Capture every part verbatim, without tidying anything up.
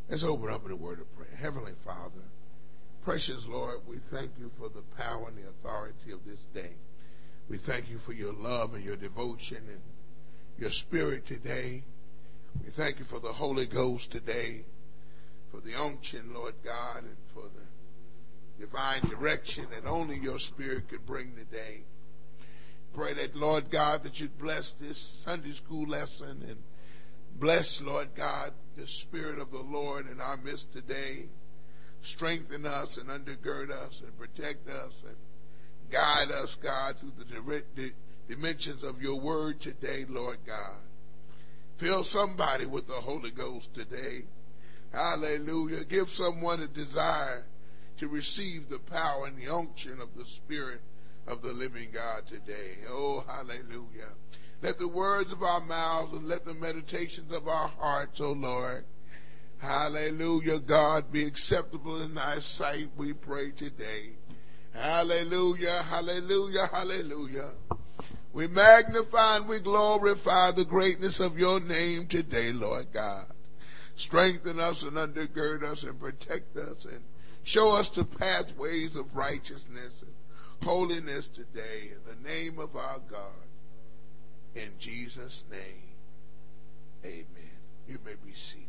Let's open up in a word of prayer. Heavenly Father, precious Lord, we thank you for the power and the authority of this day. We thank you for your love and your devotion and your spirit today. We thank you for the Holy Ghost today, for the unction, Lord God, and for the divine direction that only your spirit could bring today. Pray that, Lord God, that you'd bless this Sunday school lesson and bless, Lord God, the Spirit of the Lord in our midst today. Strengthen us and undergird us and protect us and guide us, God, through the direct dimensions of your word today, Lord God. Fill somebody with the Holy Ghost today. Hallelujah. Give someone a desire to receive the power and the unction of the Spirit of the living God today. Oh, hallelujah. Let the words of our mouths and let the meditations of our hearts, oh Lord, hallelujah, God, be acceptable in thy sight, we pray today. Hallelujah, hallelujah, hallelujah. We magnify and we glorify the greatness of your name today, Lord God. Strengthen us and undergird us and protect us and show us the pathways of righteousness and holiness today in the name of our God. In Jesus' name, amen. You may be seated.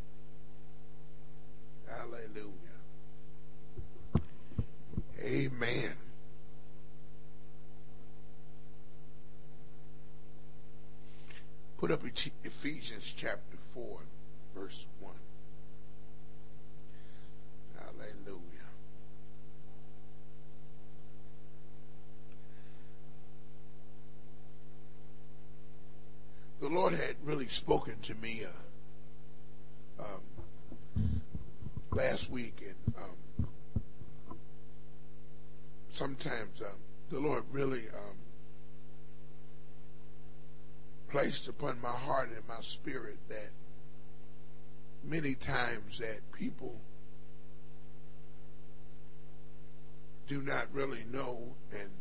Hallelujah. Amen. Put up Ephesians chapter four, verse one. Hallelujah. The Lord had really spoken to me uh, um, last week, and um, sometimes um, the Lord really um, placed upon my heart and my spirit that many times that people do not really know and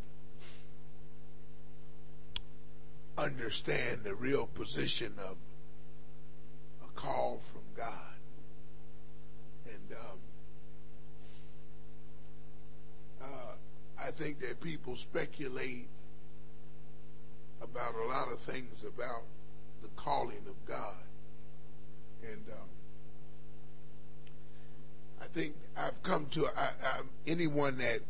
understand the real position of a call from God. And um, uh, I think that people speculate about a lot of things about the calling of God. And um, I think I've come to, I, I, anyone that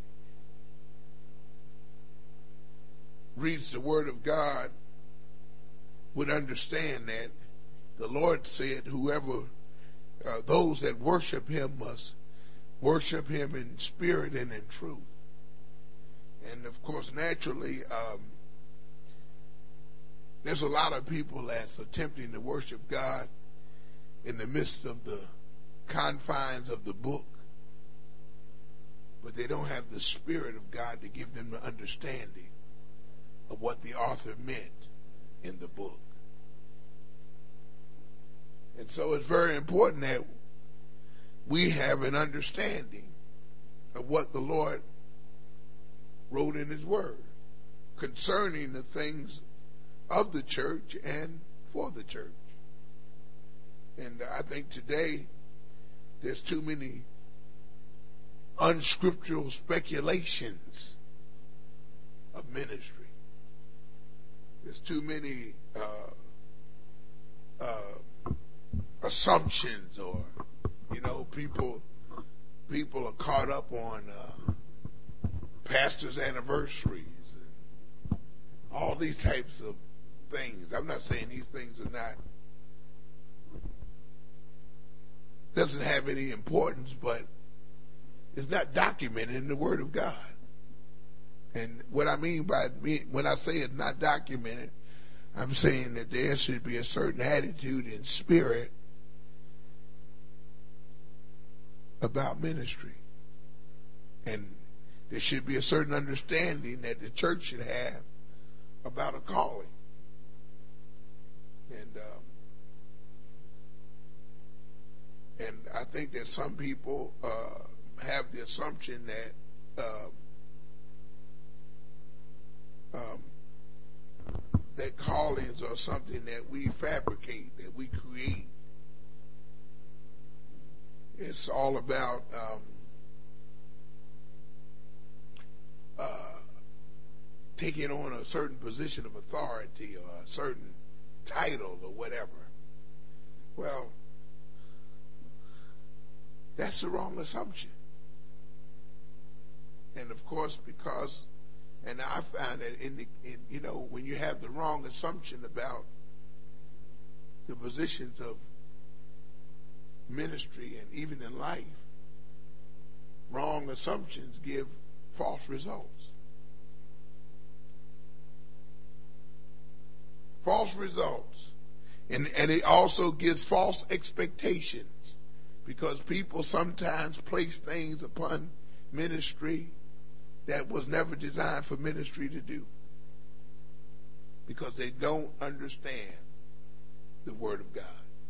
reads the Word of God would understand that the Lord said whoever, uh, those that worship him must worship him in spirit and in truth. And of course, naturally, um, there's a lot of people that's attempting to worship God in the midst of the confines of the book, but they don't have the Spirit of God to give them the understanding of what the author meant in the book. And so it's very important that we have an understanding of what the Lord wrote in his word concerning the things of the church and for the church. And I think today there's too many unscriptural speculations of ministry. There's too many uh, uh, assumptions, or you know, people people are caught up on uh, pastors' anniversaries and all these types of things. I'm not saying these things are not doesn't have any importance, but it's not documented in the Word of God. And what I mean by me, when I say it's not documented, I'm saying that there should be a certain attitude and spirit about ministry. And there should be a certain understanding that the church should have about a calling. And um, and I think that some people uh, have the assumption that uh, Um, that callings are something that we fabricate, that we create. It's all about um, uh, taking on a certain position of authority or a certain title or whatever. Well, that's the wrong assumption. And of course, because, and I find that in the, in, you know, when you have the wrong assumption about the positions of ministry and even in life, wrong assumptions give false results. False results. And, and it also gives false expectations, because people sometimes place things upon ministry that was never designed for ministry to do, because they don't understand the Word of God.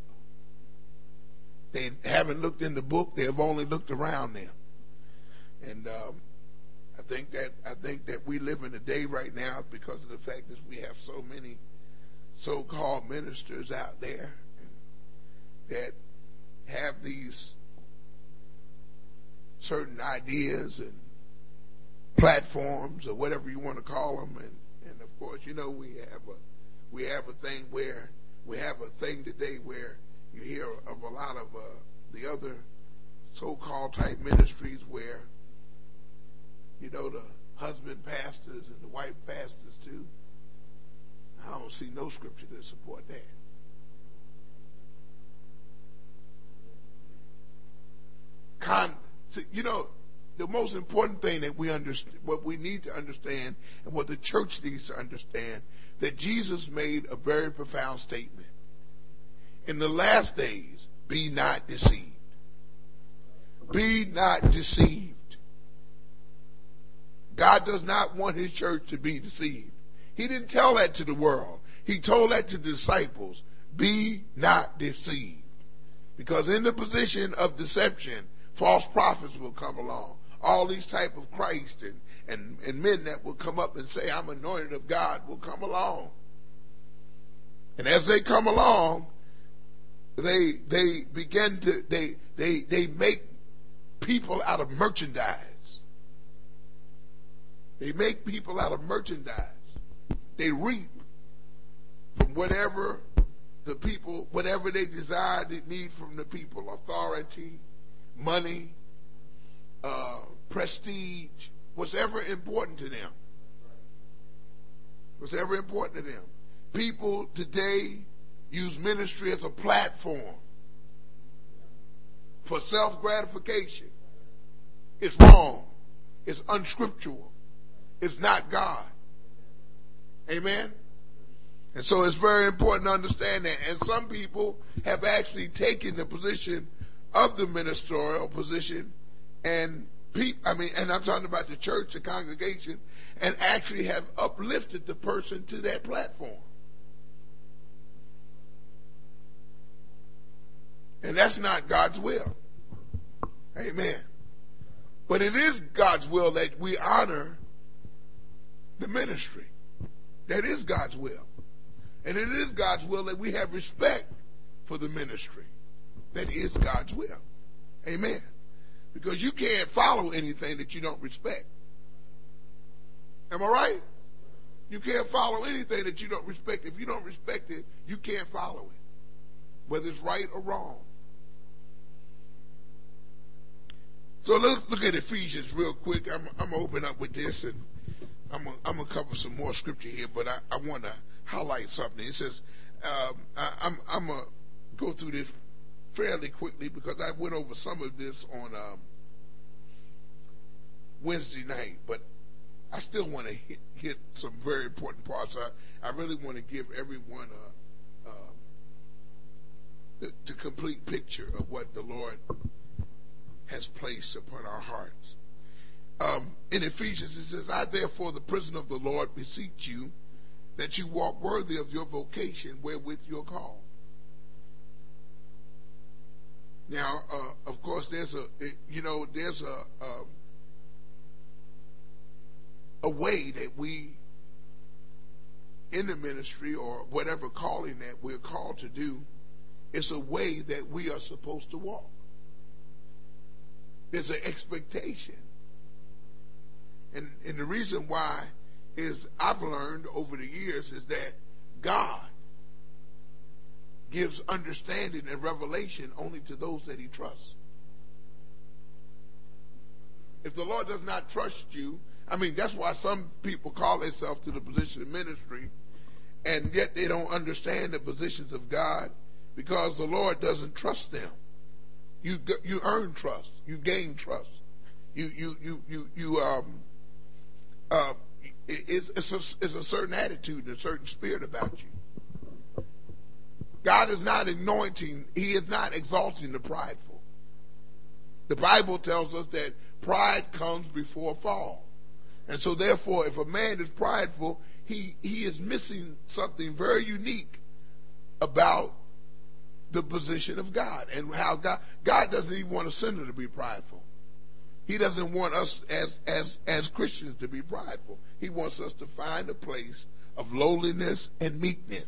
They haven't looked in the book. They have only looked around them. And um, I think that I think that we live in a day right now, because of the fact that we have so many so-called ministers out there that have these certain ideas and platforms, or whatever you want to call them, and, and of course, you know, we have a we have a thing where we have a thing today where you hear of a lot of uh, the other so-called type ministries where, you know, the husband pastors and the wife pastors too. I don't see no scripture to support that. Con, you know, the most important thing that we understand, what we need to understand, and what the church needs to understand, that Jesus made a very profound statement. In the last days, be not deceived. Be not deceived. God does not want his church to be deceived. He didn't tell that to the world. He told that to the disciples. Be not deceived. Because in the position of deception, false prophets will come along. All these type of Christ and, and, and men that will come up and say, I'm anointed of God, will come along. And as they come along, they they begin to, they they they make people out of merchandise. They make people out of merchandise. They reap from whatever the people, whatever they desire, they need from the people: authority, money, uh, prestige, whatever important to them. Whatever important to them. People today use ministry as a platform for self-gratification. It's wrong. It's unscriptural. It's not God. Amen? And so it's very important to understand that. And some people have actually taken the position of the ministerial position, and pe- I mean, and I'm talking about the church, the congregation, and actually have uplifted the person to that platform. And that's not God's will. Amen. But it is God's will that we honor the ministry. That is God's will. And it is God's will that we have respect for the ministry. That is God's will. Amen. Because you can't follow anything that you don't respect. Am I right? You can't follow anything that you don't respect. If you don't respect it, you can't follow it, whether it's right or wrong. So let's look at Ephesians real quick. I'm, I'm going to open up with this, and I'm going I'm to cover some more scripture here, but I, I want to highlight something. It says, um, I, I'm, I'm going to go through this fairly quickly, because I went over some of this on um, Wednesday night, but I still want to hit, hit some very important parts. I, I really want to give everyone a, a, the, the complete picture of what the Lord has placed upon our hearts. Um, in Ephesians, it says, I therefore, the prisoner of the Lord, beseech you that you walk worthy of your vocation wherewith you're called. Now, uh, of course, there's a, you know, there's a, um, a way that we, in the ministry or whatever calling that we're called to do, it's a way that we are supposed to walk. There's an expectation. And, and the reason why is I've learned over the years is that God gives understanding and revelation only to those that he trusts. If the Lord does not trust you, I mean, that's why some people call themselves to the position of ministry, and yet they don't understand the positions of God, because the Lord doesn't trust them. You you earn trust, you gain trust, you you you you you um uh it's it's a, it's a certain attitude and a certain spirit about you. God is not anointing; He is not exalting the prideful. The Bible tells us that pride comes before a fall. And so therefore, if a man is prideful, he, he is missing something very unique about the position of God and how God, God doesn't even want a sinner to be prideful. He doesn't want us as, as, as Christians to be prideful. He wants us to find a place of lowliness and meekness.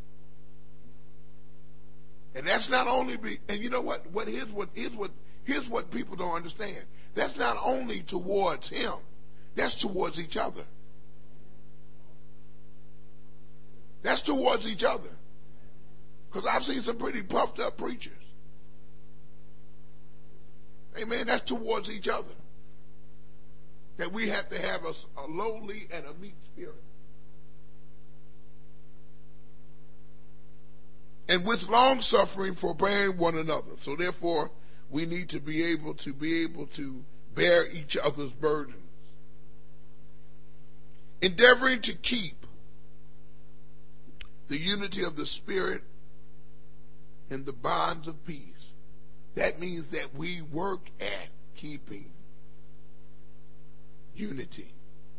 And that's not only be, and you know what, what here's what, here's what, here's what people don't understand. That's not only towards him, that's towards each other. That's towards each other. Because I've seen some pretty puffed up preachers. Amen. That's towards each other. That we have to have a, a lowly and a meek spirit. And with long suffering forbearing one another. So therefore, we need to be able to be able to bear each other's burdens. Endeavoring to keep the unity of the Spirit and the bonds of peace. That means that we work at keeping unity.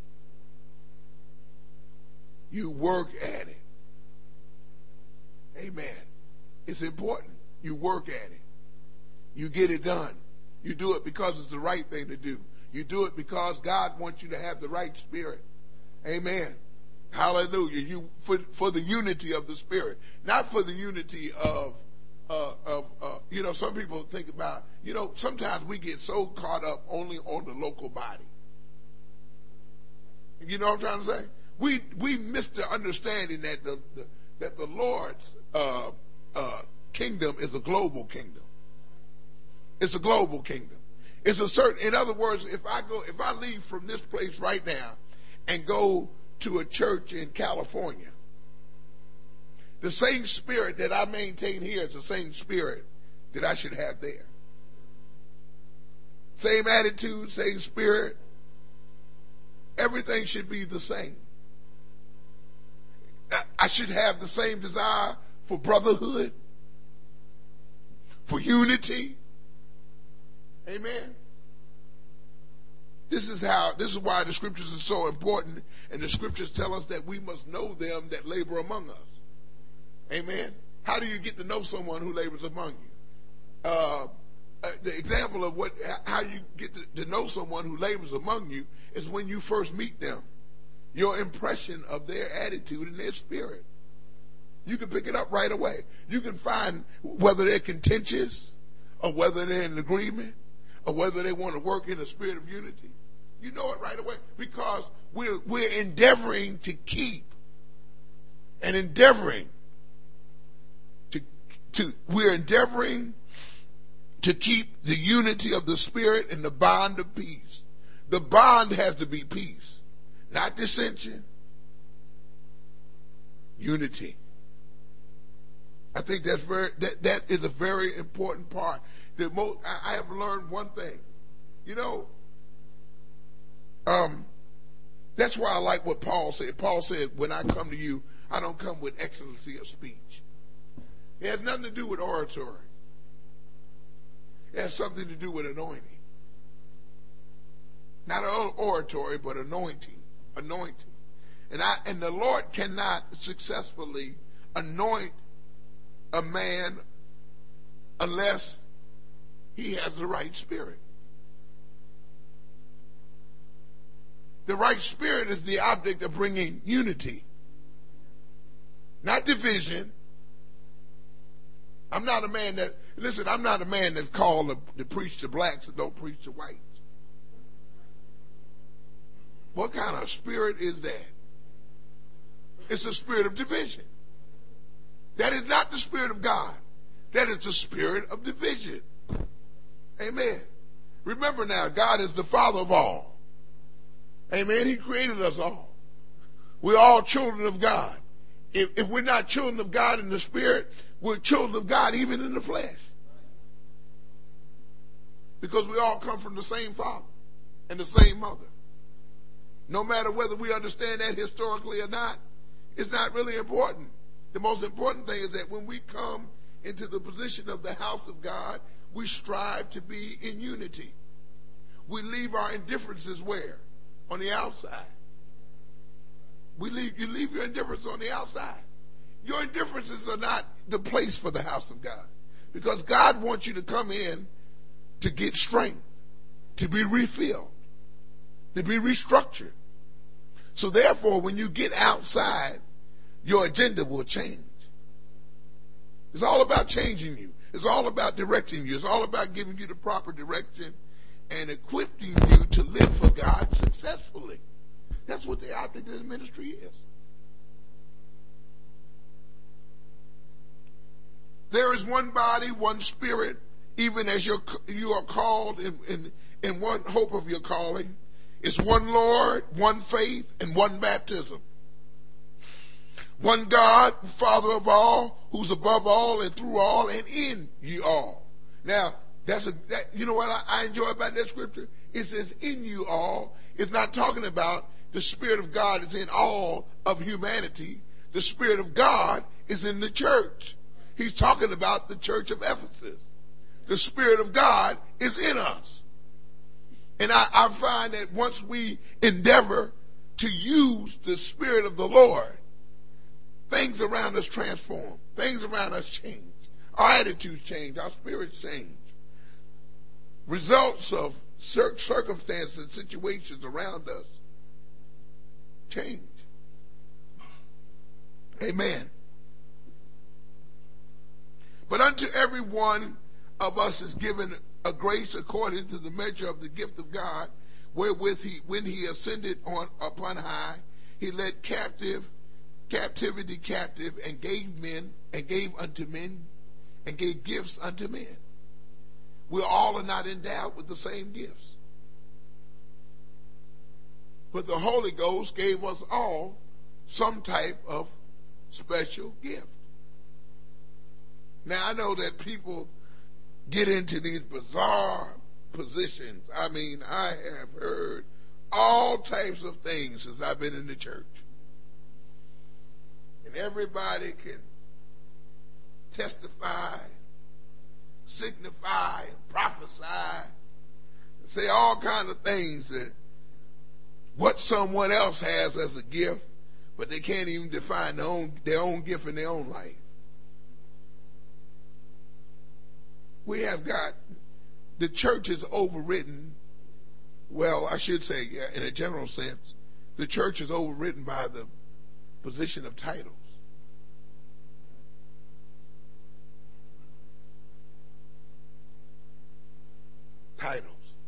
You work at it. Amen. It's important. You work at it. You get it done. You do it because it's the right thing to do. You do it because God wants you to have the right spirit. Amen. Hallelujah. You for for the unity of the Spirit, not for the unity of uh, of uh, you know. Some people think about, you know. Sometimes we get so caught up only on the local body. You know what I'm trying to say? We we miss the understanding that the, the that the Lord's uh, uh, kingdom is a global kingdom. It's a global kingdom. It's a certain. In other words, if I go, if I leave from this place right now and go to a church in California, the same spirit that I maintain here is the same spirit that I should have there. Same attitude, same spirit. Everything should be the same. I should have the same desire for brotherhood, for unity. Amen. This is how, this is why the scriptures are so important, and the scriptures tell us that we must know them that labor among us. Amen. How do you get to know someone who labors among you? Uh, uh, the example of what, how you get to, to know someone who labors among you is when you first meet them. Your impression of their attitude and their spirit. You can pick it up right away. You can find whether they're contentious, or whether they're in agreement, or whether they want to work in a spirit of unity. You know it right away, because we're we're endeavoring to keep and endeavoring to to we're endeavoring to keep the unity of the Spirit and the bond of peace. The bond has to be peace, not dissension. Unity. I think that's very that that is a very important part. The most, I, I have learned one thing. You know, um, that's why I like what Paul said. Paul said, when I come to you, I don't come with excellency of speech. It has nothing to do with oratory. It has something to do with anointing. Not oratory, but anointing. Anointing. And I and the Lord cannot successfully anoint a man unless he has the right spirit. The right spirit is the object of bringing unity, not division. I'm not a man that, Listen, I'm not a man that's called to, to preach to blacks and don't preach to whites. What kind of spirit is that? It's a spirit of division. That is not the spirit of God. That is the spirit of division. Amen. Remember now, God is the Father of all. Amen. He created us all. We're all children of God. If, if we're not children of God in the spirit, we're children of God even in the flesh. Because we all come from the same father and the same mother. No matter whether we understand that historically or not, it's not really important. The most important thing is that when we come into the position of the house of God, we strive to be in unity. We leave our indifferences where? On the outside. We leave, you leave your indifference on the outside. Your indifferences are not the place for the house of God. Because God wants you to come in to get strength, to be refilled, to be restructured. So therefore, when you get outside, your agenda will change. It's all about changing you. It's all about directing you. It's all about giving you the proper direction and equipping you to live for God successfully. That's what the object of the ministry is. There is one body, one spirit, even as you're, you are called in, in, in one hope of your calling. It's one Lord, one faith, and one baptism. One God, Father of all, who's above all and through all and in you all. Now, that's a that, you know what I, I enjoy about that scripture? It says in you all. It's not talking about the Spirit of God is in all of humanity. The Spirit of God is in the church. He's talking about the church of Ephesus. The Spirit of God is in us. And I, I find that once we endeavor to use the Spirit of the Lord, things around us transform. Things around us change. Our attitudes change. Our spirits change. Results of cir- circumstances and situations around us change. Amen. But unto every one of us is given a grace according to the measure of the gift of God, wherewith he, when he ascended on upon high, he led captive captivity captive and gave men and gave unto men and gave gifts unto men. We all are not endowed with the same gifts. But the Holy Ghost gave us all some type of special gift. Now I know that people get into these bizarre positions. I mean, I have heard all types of things since I've been in the church. And everybody can testify, signify, prophesy, and say all kinds of things that what someone else has as a gift, but they can't even define their own, their own gift in their own life. We have got, the church is overridden, well, I should say, yeah, in a general sense, the church is overridden by the position of titles. Titles.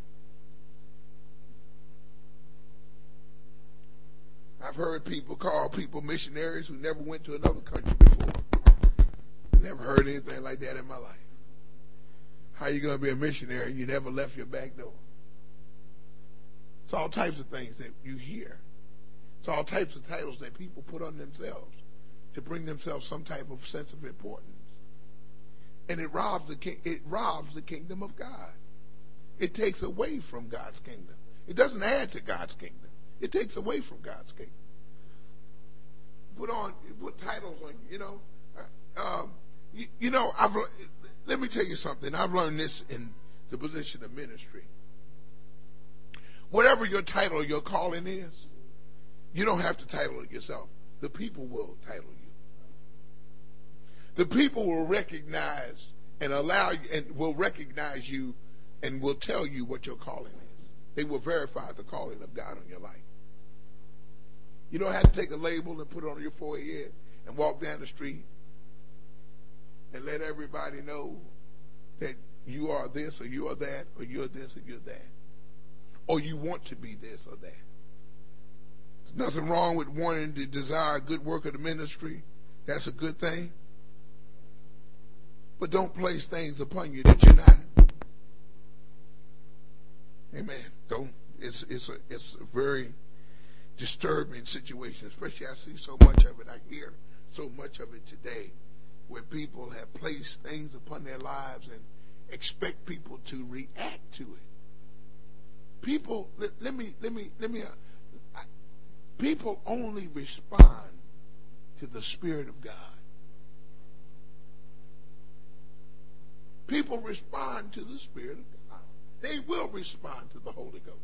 I've heard people call people missionaries who never went to another country before. Never heard anything like that in my life. How are you going to be a missionary? You never left your back door. It's all types of things that you hear. It's all types of titles that people put on themselves to bring themselves some type of sense of importance. And it robs the king, it robs the kingdom of God. It takes away from God's kingdom. It doesn't add to God's kingdom. It takes away from God's kingdom. Put on, put titles on, you know. Uh, um, you, you know, I've, let me tell you something. I've learned this in the position of ministry. Whatever your title or your calling is, you don't have to title it yourself. The people will title you. The people will recognize and allow you, and will recognize you and will tell you what your calling is. They will verify the calling of God on your life. You don't have to take a label and put it on your forehead and walk down the street and let everybody know that you are this or you are that, or you're this or you're that, or you want to be this or that. There's nothing wrong with wanting to desire a good work of the ministry. That's a good thing. But don't place things upon you that you're not. Amen. Don't. It's it's a it's a very disturbing situation. Especially I see so much of it. I hear so much of it today, where people have placed things upon their lives and expect people to react to it. People, let, let me let me let me. Uh, I, people only respond to the Spirit of God. People respond to the Spirit of God. They will respond to the Holy Ghost.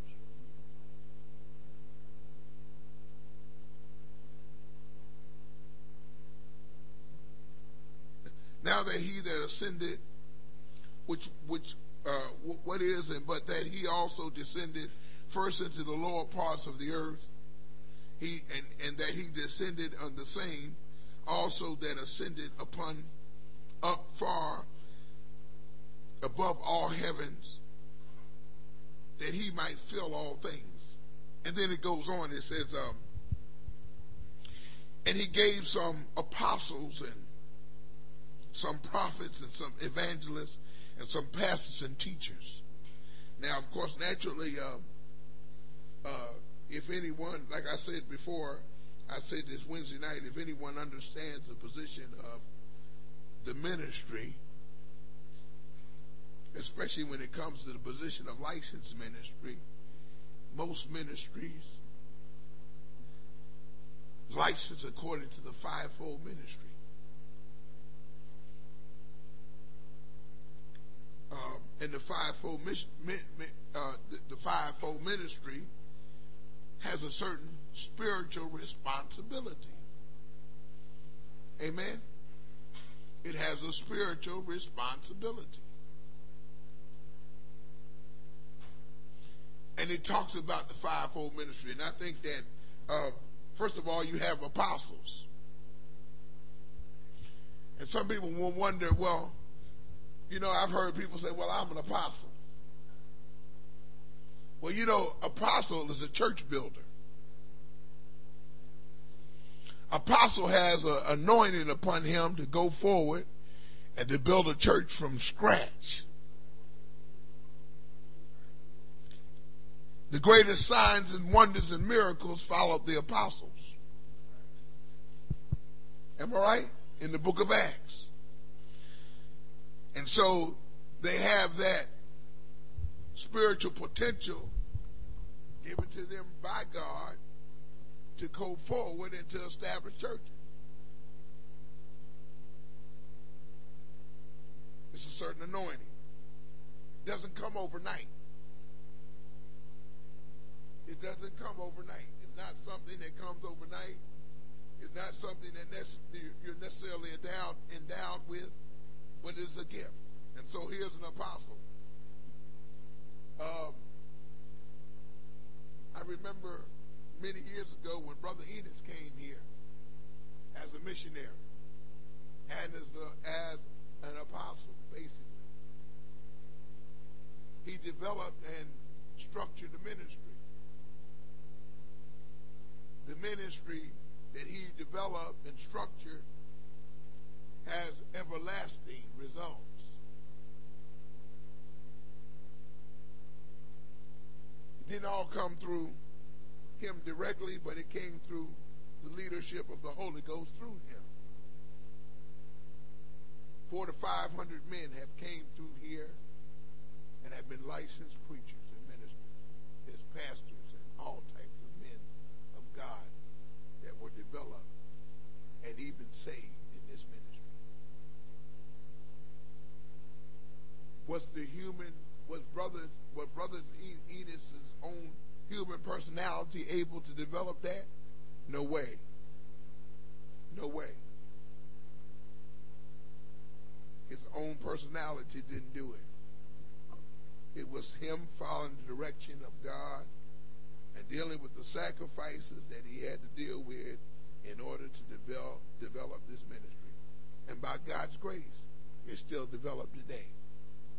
Now that he that ascended, which which uh, what is, and but that he also descended first into the lower parts of the earth, he and, and that he descended on the same also that ascended upon up far above all heavens, that he might fill all things. And then it goes on, it says, um, and he gave some apostles and some prophets and some evangelists and some pastors and teachers. Now, of course, naturally, uh, uh, if anyone, like I said before, I said this Wednesday night, if anyone understands the position of the ministry, especially when it comes to the position of licensed ministry, most ministries licensed according to the fivefold ministry. Uh, and the fivefold mission, uh, the, the fivefold ministry has a certain spiritual responsibility. Amen. It has a spiritual responsibility. And it talks about the fivefold ministry. And I think that, uh, first of all, you have apostles. And some people will wonder, well, you know, I've heard people say, well, I'm an apostle. Well, you know, apostle is a church builder. Apostle has an anointing upon him to go forward and to build a church from scratch. The greatest signs and wonders and miracles followed the apostles. Am I right? In the book of Acts. And so they have that spiritual potential given to them by God to go forward and to establish churches. It's a certain anointing. It doesn't come overnight. It doesn't come overnight. It's not something that comes overnight. It's not something that you're necessarily endowed, endowed with, but it's a gift. And so here's an apostle. Um, I remember many years ago when Brother Enos came here as a missionary and as, a, as an apostle, basically. He developed and structured the ministry. The ministry that he developed and structured has everlasting results. It didn't all come through him directly, but it came through the leadership of the Holy Ghost through him. Four to five hundred men have came through here and have been licensed preachers and ministers, as pastors and all types of men of God that were developed and even saved in this ministry. Was the human, was brothers, was Brother Enos' own human personality able to develop that? No way. No way. His own personality didn't do it. It was him following the direction of God and dealing with the sacrifices that he had to deal with in order to develop, develop this ministry. And by God's grace, it's still developed today.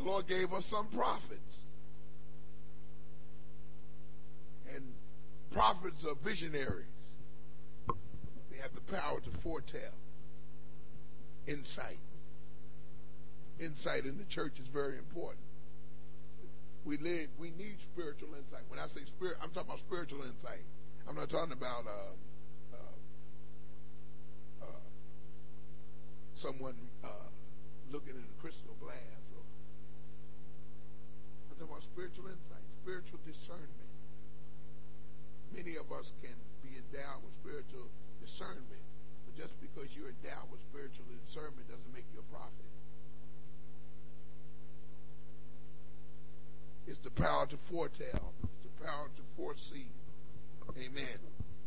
Lord gave us some prophets. And prophets are visionaries. They have the power to foretell. Insight. Insight in the church is very important. We live, we need spiritual insight. When I say spirit, I'm talking about spiritual insight. I'm not talking about uh, uh, uh, someone uh, looking in a crystal glass. Or, I'm talking about spiritual insight, spiritual discernment. Many of us can be endowed with spiritual discernment, but just because you're endowed with spiritual discernment doesn't make you a prophet. It's the power to foretell. It's the power to foresee. Amen.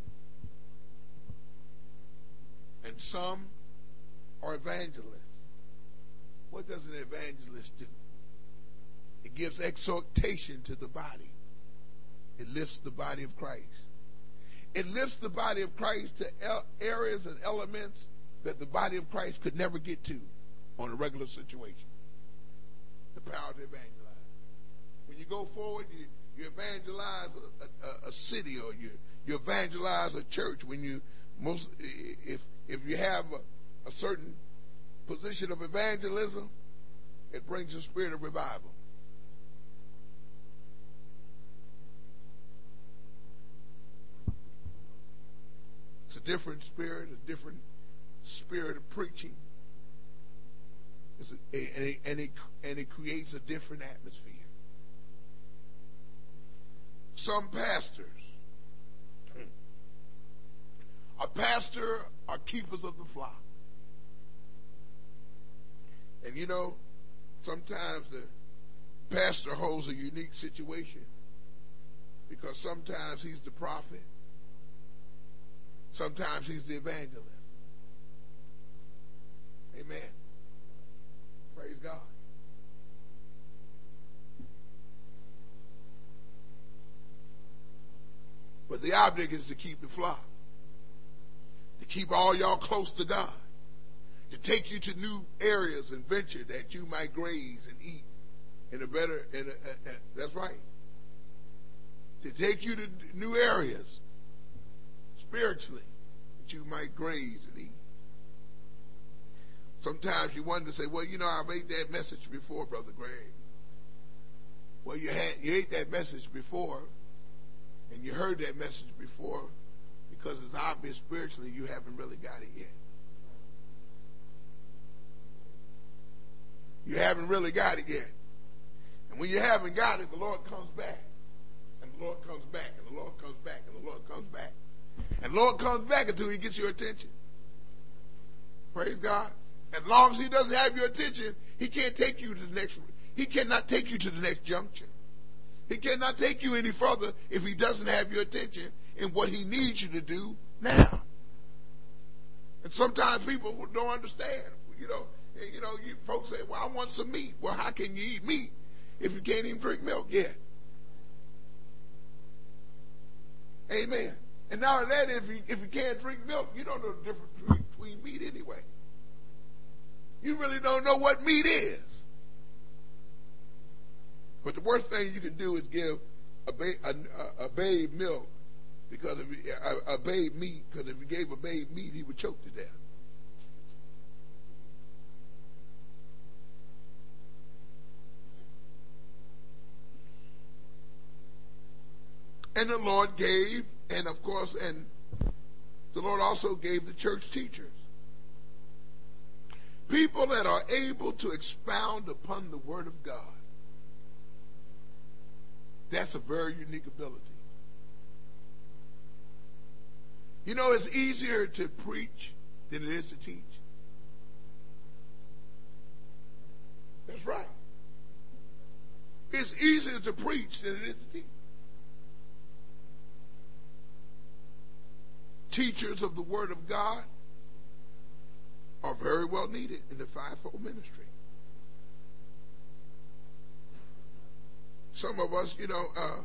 And some are evangelists. What does an evangelist do? It gives exhortation to the body. It lifts the body of Christ. It lifts the body of Christ to areas and elements that the body of Christ could never get to on a regular situation. The power to evangelize. When you go forward, you, you evangelize a, a, a city, or you, you evangelize a church. When you most, if if you have a, a certain position of evangelism, it brings a spirit of revival. It's a different spirit, a different spirit of preaching. It's a, and, it, and, it, and it creates a different atmosphere. Some pastors, a pastor are keepers of the flock. And you know, sometimes the pastor holds a unique situation because sometimes he's the prophet, sometimes he's the evangelist. Amen. Praise God. But the object is to keep the flock, to keep all y'all close to God, to take you to new areas and venture that you might graze and eat in a better, in a, a, a, that's right. To take you to new areas spiritually that you might graze and eat. Sometimes you wonder, say, well, you know, I made that message before, Brother Greg. Well, you had you ate that message before. And you heard that message before because it's obvious spiritually you haven't really got it yet. You haven't really got it yet. And when you haven't got it, the Lord comes back. And the Lord comes back. And the Lord comes back. And the Lord comes back. And the Lord comes back until he gets your attention. Praise God. As long as he doesn't have your attention, he can't take you to the next, he cannot take you to the next junction. He cannot take you any further if he doesn't have your attention in what he needs you to do now. And sometimes people don't understand. You know, you know, you folks say, well, I want some meat. Well, how can you eat meat if you can't even drink milk yet? Amen. And now that if you if you can't drink milk, you don't know the difference between, between meat anyway. You really don't know what meat is. But the worst thing you can do is give a, ba- a, a babe milk, because if you, a, a babe meat, because if you gave a babe meat, he would choke to death. And the Lord gave, and of course, and the Lord also gave the church teachers. People that are able to expound upon the Word of God. That's a very unique ability. You know, it's easier to preach than it is to teach. That's right. It's easier to preach than it is to teach. Teachers of the Word of God are very well needed in the fivefold ministry. Some of us, you know, uh,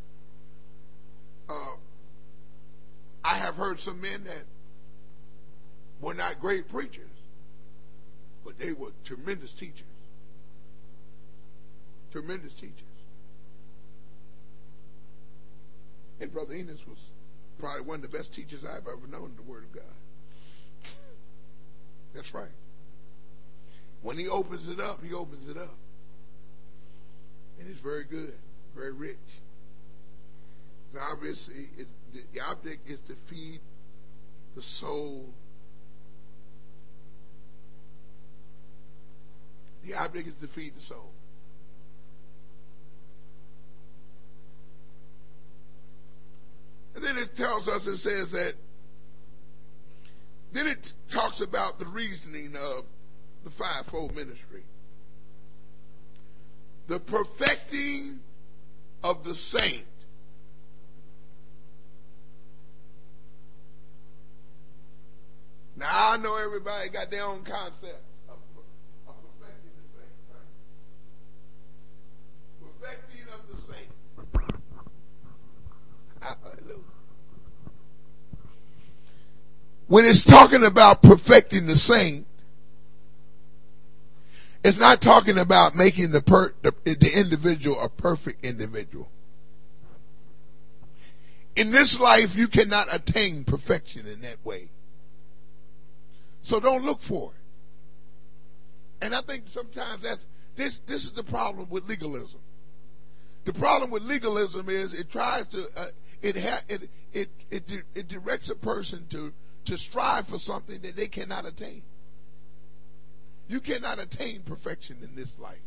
uh, I have heard some men that were not great preachers, but they were tremendous teachers. Tremendous teachers. And Brother Enos was probably one of the best teachers I've ever known in the Word of God. That's right. When he opens it up, he opens it up. And it's very good, very rich. So obviously, it's, the, the object is to feed the soul. The object is to feed the soul. And then it tells us, it says that, then it talks about the reasoning of the fivefold ministry. The perfecting of the saint. Now, I know everybody got their own concept of, of perfecting the saint, right? Perfecting of the saint. Hallelujah. When it's talking about perfecting the saint, it's not talking about making the, per, the, the individual a perfect individual. In this life, you cannot attain perfection in that way. So don't look for it. And I think sometimes that's this. This is the problem with legalism. The problem with legalism is it tries to uh, it, ha, it it it it directs a person to to strive for something that they cannot attain. You cannot attain perfection in this life.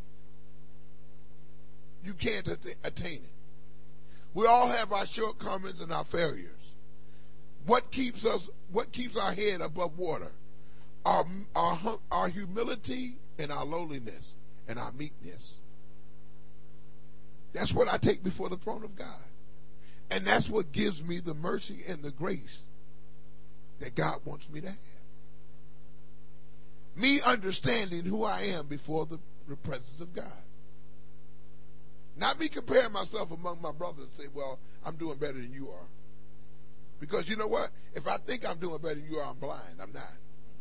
You can't attain it. We all have our shortcomings and our failures. What keeps us, what keeps our head above water? Our, our, our humility and our lowliness and our meekness. That's what I take before the throne of God. And that's what gives me the mercy and the grace that God wants me to have. Me understanding who I am before the, the presence of God. Not me comparing myself among my brothers and say, well, I'm doing better than you are. Because you know what? If I think I'm doing better than you are, I'm blind. I'm not.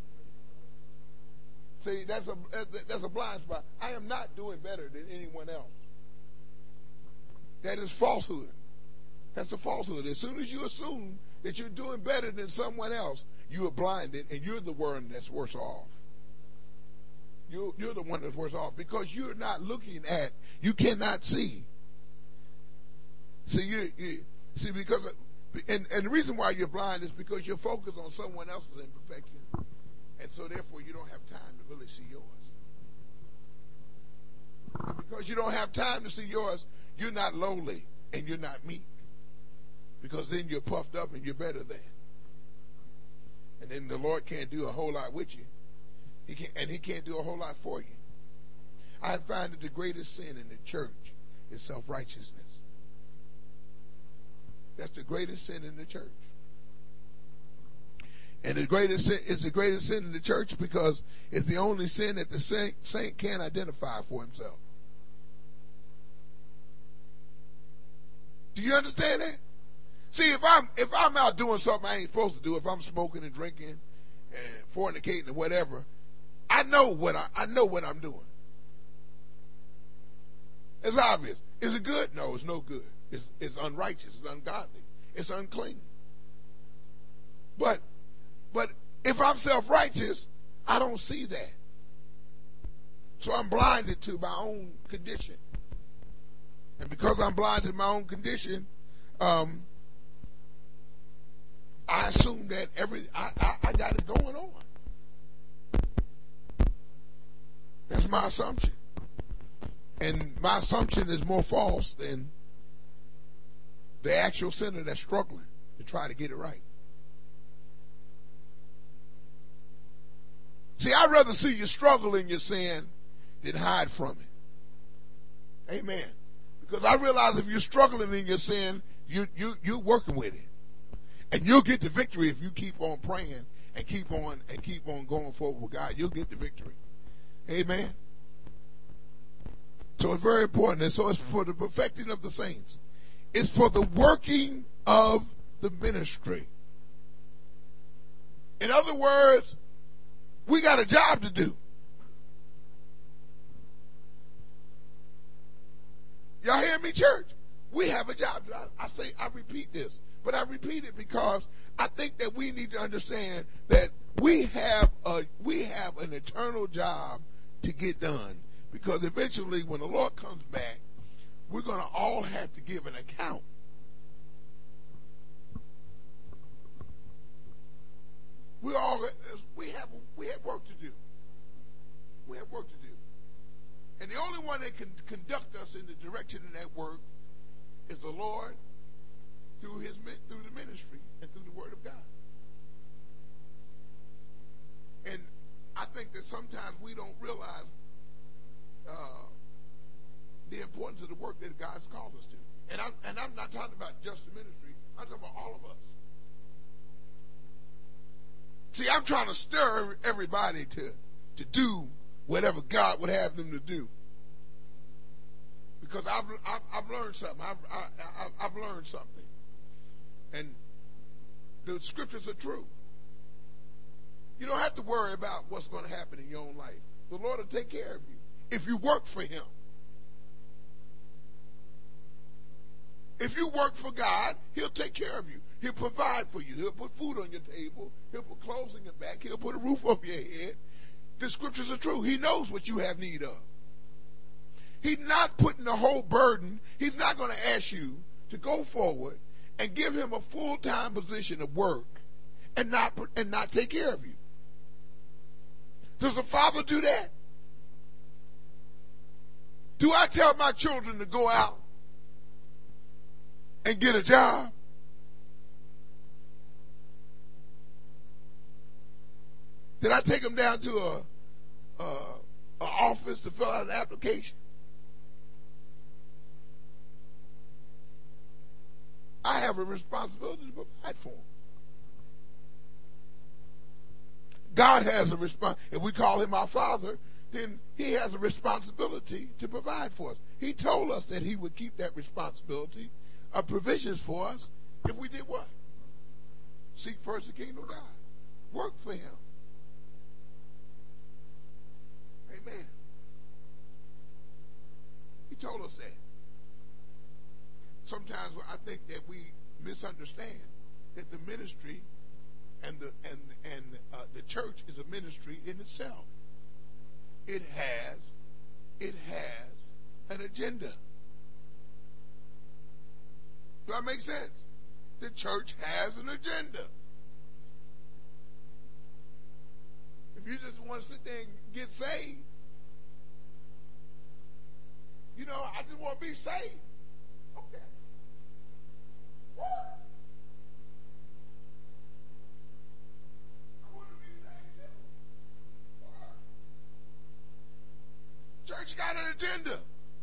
See, that's a that's a blind spot. I am not doing better than anyone else. That is falsehood. That's a falsehood. As soon as you assume that you're doing better than someone else, you are blinded and you're the one that's worse off. You, you're the one that's worse off because you're not looking at, you cannot see. See, you, you see, because, and, and the reason why you're blind is because you're focused on someone else's imperfection. And so therefore you don't have time to really see yours. And because you don't have time to see yours, you're not lowly and you're not meek. Because then you're puffed up and you're better than. And then the Lord can't do a whole lot with you. He can't, and he can't do a whole lot for you. I find that the greatest sin in the church is self-righteousness. That's the greatest sin in the church. And the greatest sin is the greatest sin in the church because it's the only sin that the saint, saint can't identify for himself. Do you understand that? See, if I'm if I'm out doing something I ain't supposed to do, if I'm smoking and drinking and fornicating or whatever, I know what I, I know what I'm doing. It's obvious. Is it good? No, it's no good. It's, it's unrighteous. It's ungodly. It's unclean. But, but if I'm self-righteous, I don't see that. So I'm blinded to my own condition. And because I'm blinded to my own condition, um, I assume that every I, I, I got it going on. That's my assumption. And my assumption is more false than the actual sinner that's struggling to try to get it right. See, I'd rather see you struggle in your sin than hide from it. Amen. Because I realize if you're struggling in your sin, you, you, you're working with it. And you'll get the victory if you keep on praying and keep on and keep on going forward with God. You'll get the victory. Amen. So it's very important. And so it's for the perfecting of the saints. It's for the working of the ministry. In other words, we got a job to do. Y'all hear me, church? We have a job. I, I say, I repeat this, but I repeat it because I think that we need to understand that we have a we have an eternal job to get done. Because eventually, when the Lord comes back, we're going to all have to give an account. We all we have we have work to do. We have work to do, and the only one that can conduct us in the direction of that work is the Lord through His through the ministry and through the Word of God. And I think that sometimes we don't realize uh, the importance of the work that God's called us to. And I'm and I'm not talking about just the ministry. I'm talking about all of us. See, I'm trying to stir everybody to, to do whatever God would have them to do. Because I've, I've, I've learned something. I've, I, I've learned something. And the scriptures are true. You don't have to worry about what's going to happen in your own life. The Lord will take care of you if you work for Him. If you work for God, He'll take care of you. He'll provide for you. He'll put food on your table. He'll put clothes on your back. He'll put a roof over your head. The scriptures are true. He knows what you have need of. He's not putting the whole burden. He's not going to ask you to go forward and give Him a full-time position of work and not and not take care of you. Does a father do that? Do I tell my children to go out and get a job? Did I take them down to a, a, a office to fill out an application? I have a responsibility to provide for them. God has a response. If we call Him our Father, then He has a responsibility to provide for us. He told us that He would keep that responsibility of provisions for us if we did what? Seek first the kingdom of God. Work for Him. Amen. He told us that. Sometimes I think that we misunderstand that the ministry and the and and uh, the church is a ministry in itself. It has it has an agenda. Do that make sense? The church has an agenda. If you just want to sit there and get saved, you know, I just want to be saved. Okay. What? I want to be saved too. What? Church got an agenda.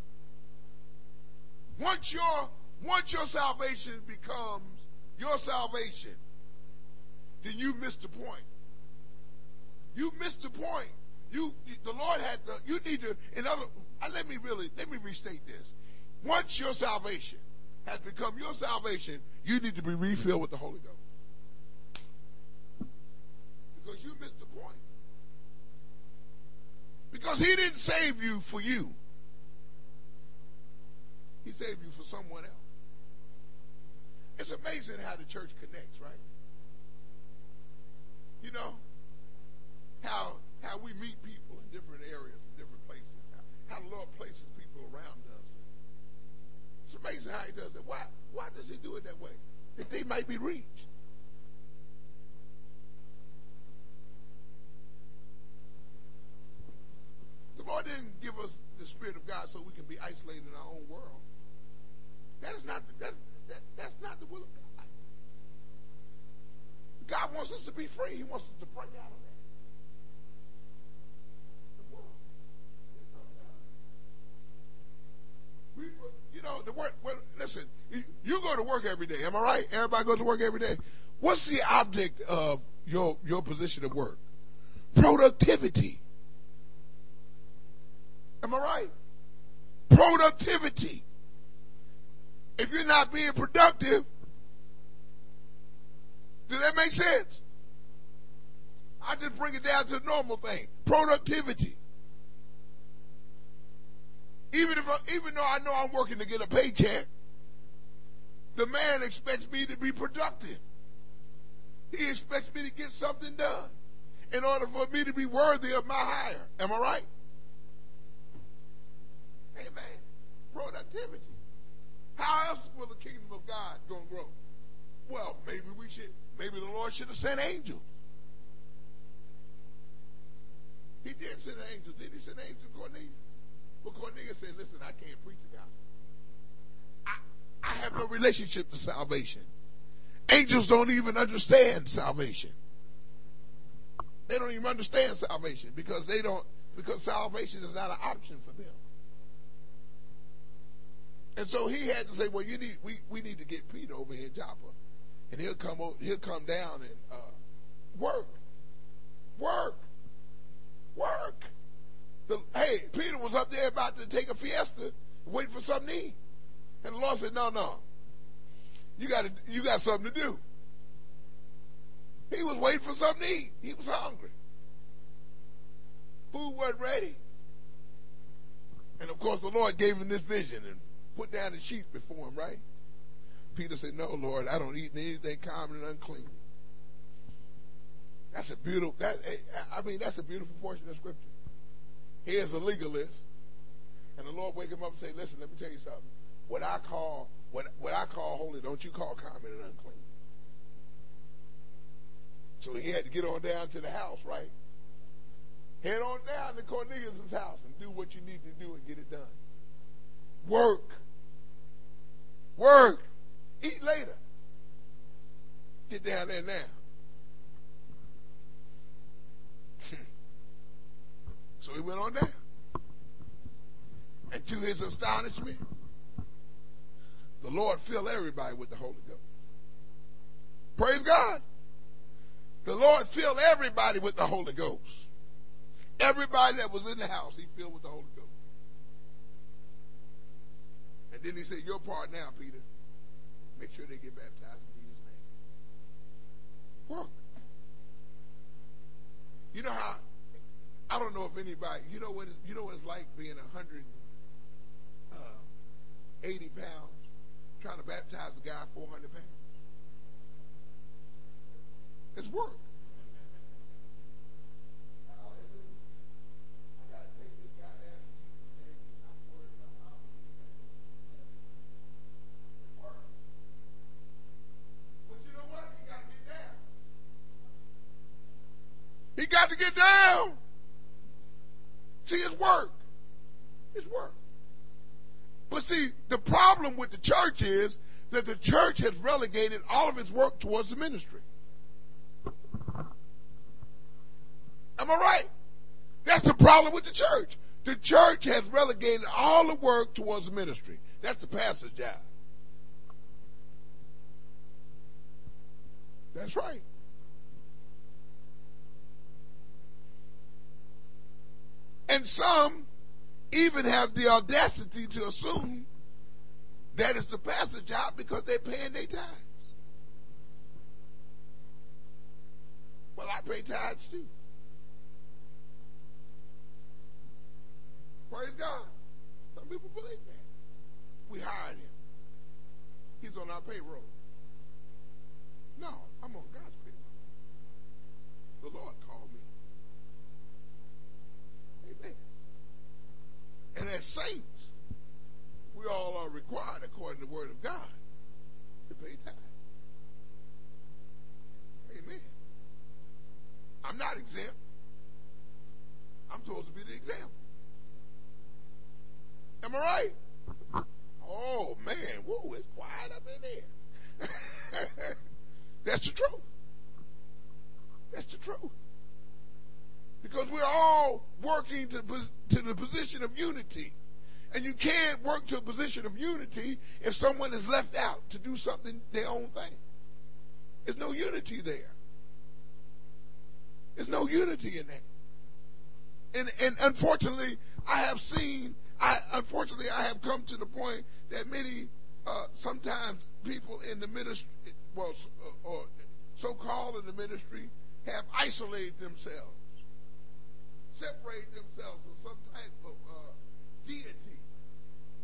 Once your once your salvation becomes your salvation, then you missed the point. You missed the point. You, the Lord had the. You need to. In other, let me really let me restate this. Once your salvation has become your salvation, you need to be refilled with the Holy Ghost, because you missed the point. Because He didn't save you for you. He saved you for someone else. It's amazing how the church connects, right? You know, how how we meet people in different areas, in different places, how, how the Lord places people around us. It's amazing how He does it. Why, why does He do it that way? That they might be reached. The Lord didn't give us the Spirit of God so we can be isolated in our own world. That is not that, that that's not the will of God. God wants us to be free. He wants us to break out of that. The world is not God. We, you know, the work. Well, listen, you, you go to work every day. Am I right? Everybody goes to work every day. What's the object of your your position of work? Productivity. Am I right? Productivity. If you're not being productive, does that make sense? I just bring it down to the normal thing. Productivity. Even if I, even though I know I'm working to get a paycheck, the man expects me to be productive. He expects me to get something done in order for me to be worthy of my hire. Am I right? Amen. Productivity. How else will the kingdom of God gonna grow? Well, maybe we should, maybe the Lord should have sent angels. He did send angels. Did he send angels to Cornelius? But Cornelius said, listen, I can't preach the gospel. I, I have no relationship to salvation. Angels don't even understand salvation. They don't even understand salvation because they don't, because salvation is not an option for them. And so he had to say, well, you need, we, we need to get Peter over here in Joppa. And he'll come over, he'll come down and uh, work. Work. Work. The, hey, Peter was up there about to take a fiesta, waiting for something to eat. And the Lord said, no, no. You got you got something to do. He was waiting for something to eat. He was hungry. Food wasn't ready. And of course the Lord gave him this vision and put down the sheet before him, right? Peter said, no, Lord, I don't eat anything common and unclean. That's a beautiful, that, I mean, that's a beautiful portion of Scripture. Here's a legalist, and the Lord wake him up and say, listen, let me tell you something. What I call, what, what I call holy, don't you call common and unclean. So he had to get on down to the house, right? Head on down to Cornelius' house and do what you need to do and get it done. Work. Work. Eat later. Get down there now. So he went on down. And to his astonishment, the Lord filled everybody with the Holy Ghost. Praise God. The Lord filled everybody with the Holy Ghost. Everybody that was in the house, he filled with the Holy Ghost. And then he said, your part now, Peter. Make sure they get baptized in Jesus' name. Work. You know how, I don't know if anybody, you know what it's, you know what it's like being one hundred eighty pounds, trying to baptize a guy four hundred pounds. It's work. He got to get down. See, it's work. It's work. But see, the problem with the church is that the church has relegated all of its work towards the ministry. Am I right? That's the problem with the church. The church has relegated all the work towards the ministry. That's the pastor's job. That's right. And some even have the audacity to assume that it's the pastor's job because they're paying their tithes. Well, I pay tithes too. Praise God. Some people believe that. We hired him. He's on our payroll. No, I'm on God's payroll. The Lord called me. Amen. And as saints, we all are required, according to the Word of God, to pay tithes. Amen. I'm not exempt. I'm supposed to be the example. Am I right? Oh, man. Whoa, it's quiet up in there. That's the truth. That's the truth. Because we're all working to, to the position of unity. And you can't work to a position of unity if someone is left out to do something, their own thing. There's no unity there. There's no unity in that. And, and unfortunately, I have seen, I unfortunately, I have come to the point that many, uh, sometimes people in the ministry, well, or so-called in the ministry, have isolated themselves, separated themselves from some type of uh, deity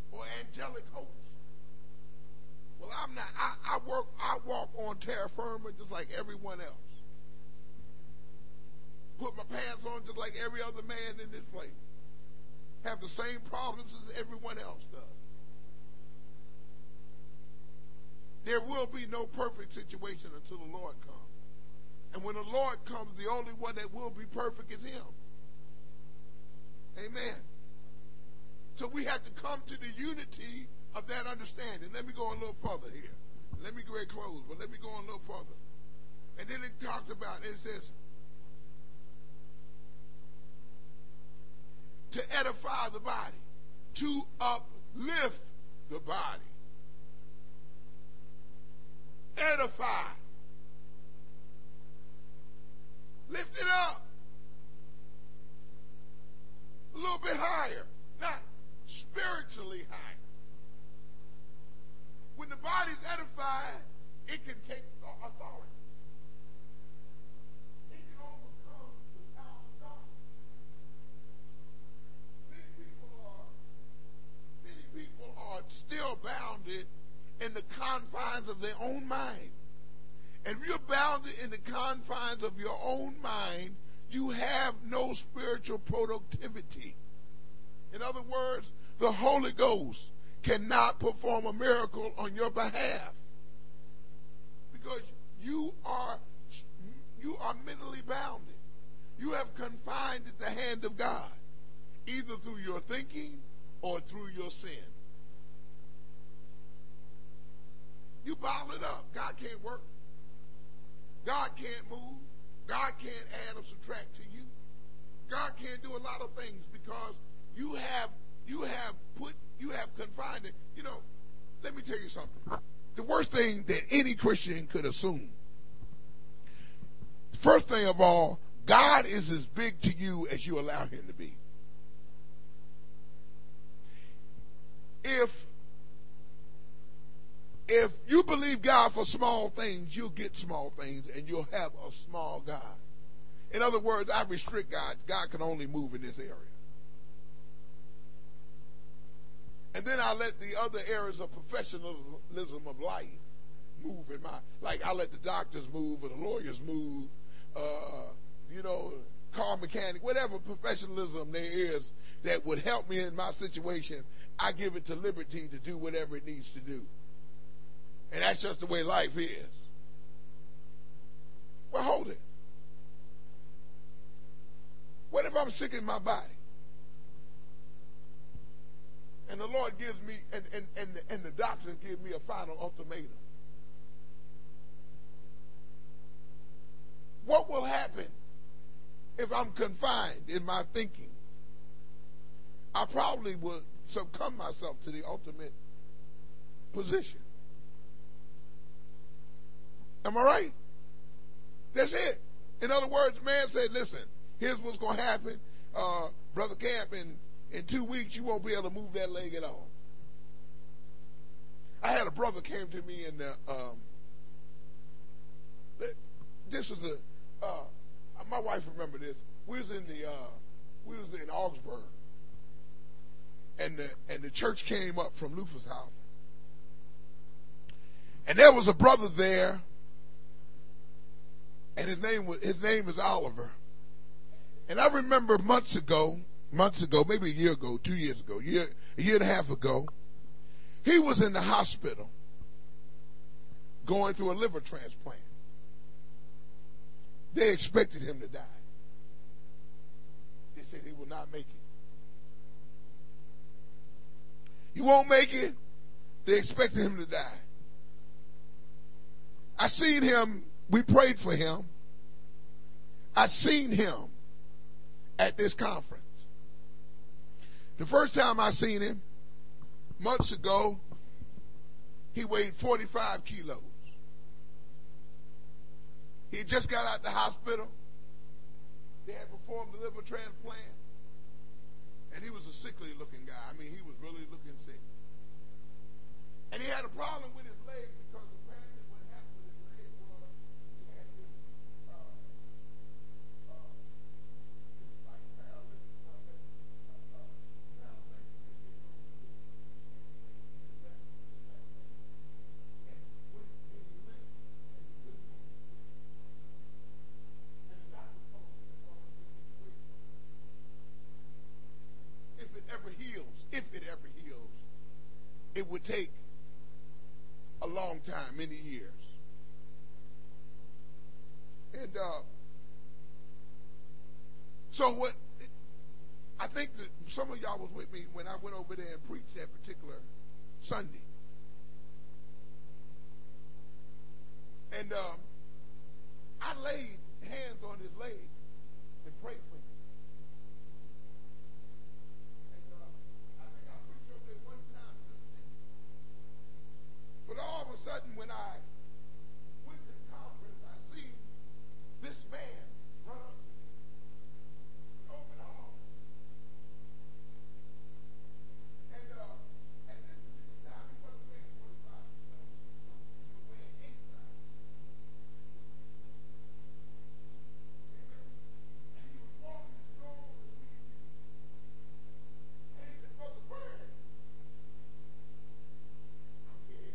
or angelic hosts. Well, I'm not. I, I work. I walk on terra firma just like everyone else. Put my pants on just like every other man in this place. Have the same problems as everyone else does. There will be no perfect situation until the Lord comes. And when the Lord comes, the only one that will be perfect is him. Amen. So we have to come to the unity of that understanding. Let me go a little further here. Let me get close, but let me go a little further. And then it talks about, it says, to edify the body, to uplift the body. Edify. Lift it up. A little bit higher, not spiritually higher. When the body's edified, it can take authority. It can overcome the power of darkness. Many people are, many people are still bounded in the confines of their own mind. And if you're bounded in the confines of your own mind, you have no spiritual productivity. In other words, the Holy Ghost cannot perform a miracle on your behalf because you are you are mentally bounded. You have confined at the hand of God, either through your thinking or through your sin. You bottle it up. God can't work. God can't move. God can't add or subtract to you. God can't do a lot of things because you have you have put you have confined it. You know, let me tell you something. The worst thing that any Christian could assume. First thing of all, God is as big to you as you allow him to be. If If you believe God for small things, you'll get small things and you'll have a small God. In other words, I restrict God. God can only move in this area. And then I let the other areas of professionalism of life move in my, like I let the doctors move or the lawyers move, uh, you know, car mechanic, whatever professionalism there is that would help me in my situation, I give it to liberty to do whatever it needs to do. And that's just the way life is. Well, hold it. What if I'm sick in my body? And the Lord gives me, and, and, and, the, and the doctor gives me a final ultimatum. What will happen if I'm confined in my thinking? I probably would succumb myself to the ultimate position. Am I right? That's it. In other words, man said, listen, here's what's going to happen. Uh, Brother Camp, in, in two weeks, you won't be able to move that leg at all. I had a brother came to me and uh, um, this was a, uh, my wife remember this. We was in the, uh, we was in Augsburg. And the, and the church came up from Luther's house. And there was a brother there. And his name was, his name is Oliver. And I remember months ago, months ago, maybe a year ago, two years ago, year, a year and a half ago, he was in the hospital going through a liver transplant. They expected him to die. They said he will not make it. You won't make it. They expected him to die. I seen him. We prayed for him. I seen him at this conference. The first time I seen him, months ago, he weighed forty-five kilos. He just got out of the hospital. They had performed the liver transplant. And he was a sickly looking guy. I mean, he was really looking sick. And he had a problem with his leg because apparently what happened with his leg was he had this, uh, uh, this like paralytic, uh, uh, paralytic. it would take a long time, many years. And uh, so what, I think that some of y'all was with me when I went over there and preached that particular Sunday. And um, I laid hands on his leg and prayed for him. And uh, I think I preached over there one time since then. But all of a sudden, when I went to the conference, I seen this man run up to me with open arms. And uh, at this particular time, he wasn't wearing forty-five. He was wearing eight size. And he was walking the door with me. And he said, Brother Bird, I'm here.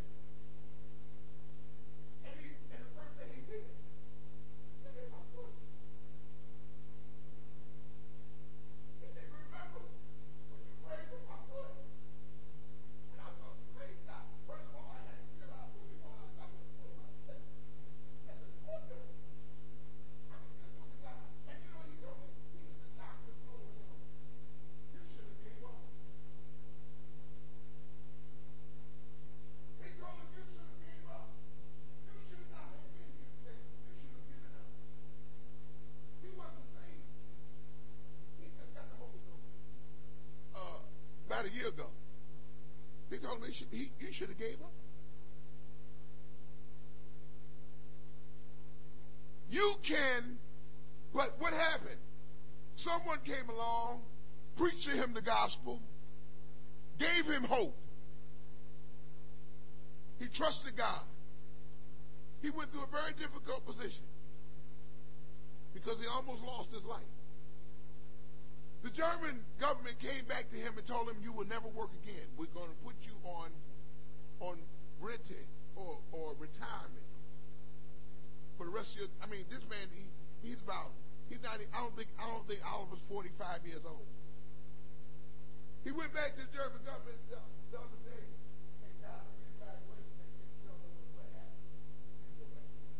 And, he, and the first thing he said, look at my foot. He said, remember when you prayed for my foot? And I thought, praise God. First of all, I had to realize who he was. I was putting my foot. I said, what the? I was just looking down. And you know what he told me? He said, the doctor told him, you should have gave up. He told him, you should have gave up. You should not have been here today. You should have given up. He wasn't saved. He just got the Holy Ghost. Uh, about a year ago, they told him he should, he, you should have gave up. You can, but what happened? Someone came along, preached to him the gospel, gave him hope. He trusted God. He went through a very difficult position because he almost lost his life. The German government came back to him and told him, you will never work again. We're going to put you on on rented or, or retirement for the rest of your, I mean, this man, he, he's about, he's not, I don't think, I don't think Oliver's forty-five years old. He went back to the German government the, the other day and got a reevaluation. They said, we don't know what happened. You go back to work.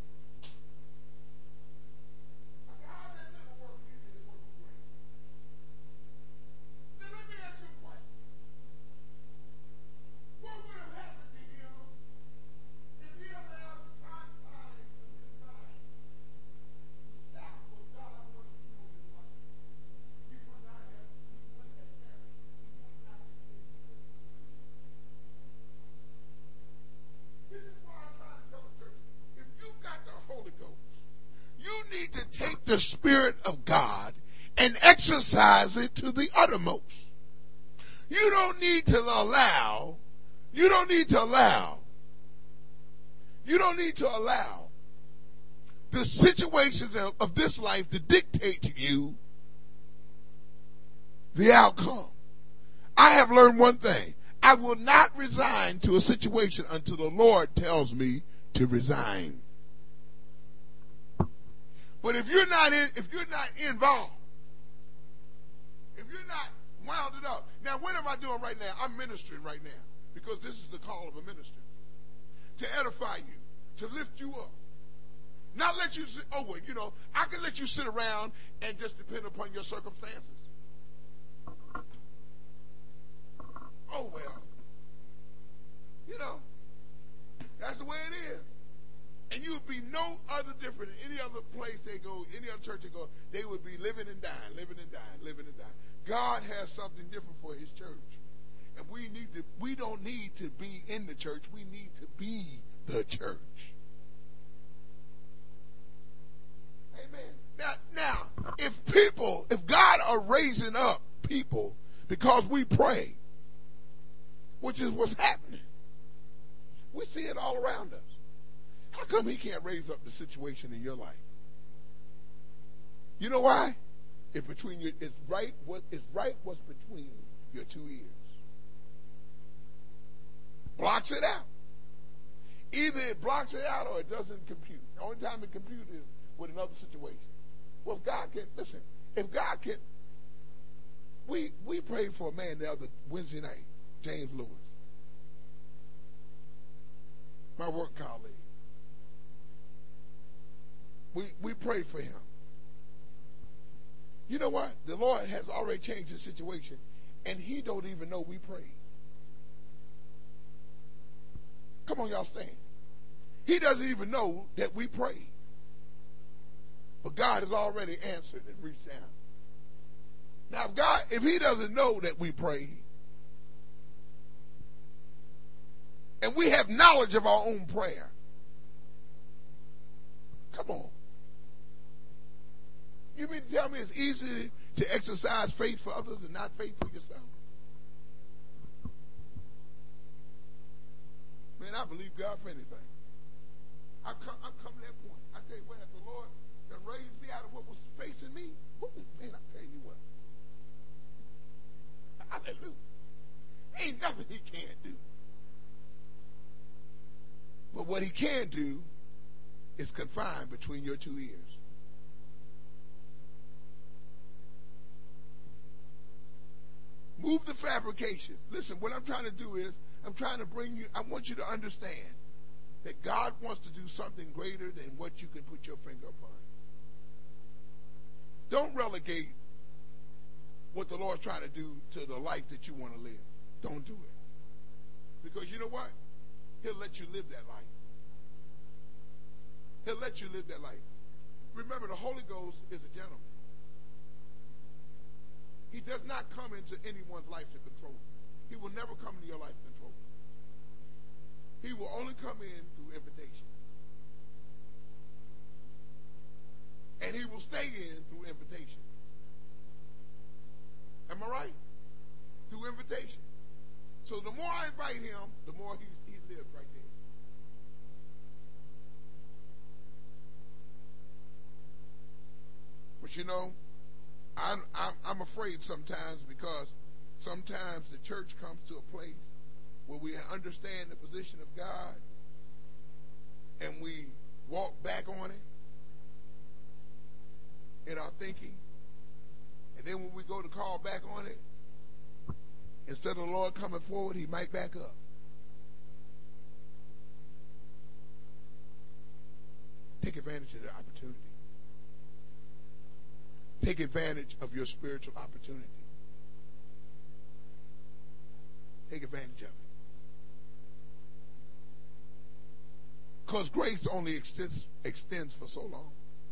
I said, how did that never work? He said, it worked great. Now let me ask you a question. What would have happened to him if he allowed the confines of his mind to stop what God wanted to do in his life? He would not have, he wouldn't have perished. He would not have been here. This is why I'm trying to tell the church, if you got the Holy Ghost, you need to take the Spirit of God and exercise it to the uttermost. You don't need to allow, you don't need to allow, you don't need to allow the situations of, of this life to dictate to you the outcome. I have learned one thing. I will not resign to a situation until the Lord tells me to resign. But if you're not in, if you're not involved, if you're not wound up. Now, what am I doing right now? I'm ministering right now because this is the call of a minister. To edify you, to lift you up. Not let you sit, oh, well, you know, I can let you sit around and just depend upon your circumstances. Oh, well, you know, that's the way it is. And you would be no other different than any other place they go, any other church they go, they would be living and dying, living and dying, living and dying. God has something different for his church. And we need to, we don't need to be in the church. We need to be the church. Amen. Now, now, if people, if God are raising up people because we pray, which is what's happening, we see it all around us. How come he can't raise up the situation in your life? You know why? If between you, it's right what is right what's between your two ears. Blocks it out. Either it blocks it out or it doesn't compute. The only time it computes is with another situation. Well, if God can, listen, if God can, we we prayed for a man the other Wednesday night, James Lewis. my work colleague. We, we prayed for him. You know what? The Lord has already changed the situation, and he don't even know we prayed. Come on, y'all stand. He doesn't even know that we prayed. But God has already answered and reached down. Now, if God, if he doesn't know that we prayed, and we have knowledge of our own prayer, come on. You mean to tell me it's easy to exercise faith for others and not faith for yourself? Man, I believe God for anything. I come, I'm coming to that point. I tell you what, if the Lord can raise me out of what was facing me, whoo, man, I tell you what. Hallelujah. Ain't nothing he can't do. But what he can do is confined between your two ears. Move the fabrication. Listen, what I'm trying to do is, I'm trying to bring you, I want you to understand that God wants to do something greater than what you can put your finger upon. Don't relegate what the Lord's trying to do to the life that you want to live. Don't do it. Because you know what? He'll let you live that life. He'll let you live that life. Remember, the Holy Ghost is a gentleman. He does not come into anyone's life to control it. He will never come into your life to control it. He will only come in through invitation. And he will stay in through invitation. Am I right? Through invitation. So the more I invite him, the more he, he lives right there. But you know, I'm, I'm, I'm afraid sometimes, because sometimes the church comes to a place where we understand the position of God and we walk back on it in our thinking. And then when we go to call back on it, instead of the Lord coming forward, he might back up. Take advantage of the opportunity. Take advantage of your spiritual opportunity. Take advantage of it. Because grace only extends, extends for so long.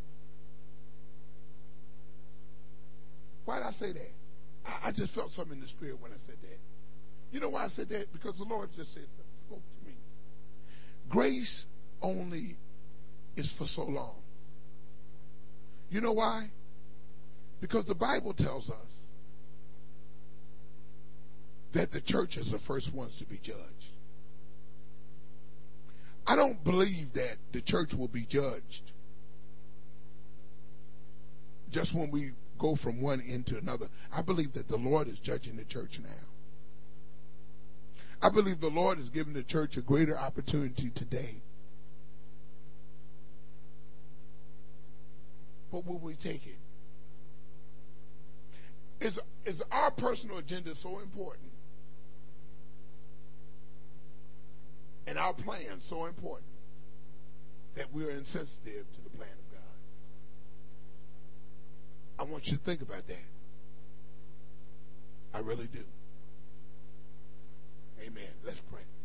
Why did I say that? I, I just felt something in the spirit when I said that. You know why I said that? Because the Lord just said something, spoke to me. Grace only is for so long. You know why? Because the Bible tells us that the church is the first ones to be judged. I don't believe that the church will be judged just when we go from one end to another. I believe that the Lord is judging the church now. I believe the Lord is giving the church a greater opportunity today. But will we take it? Is, is our personal agenda so important and our plan so important that we're insensitive to the plan of God? I want you to think about that. I really do. Amen. Let's pray.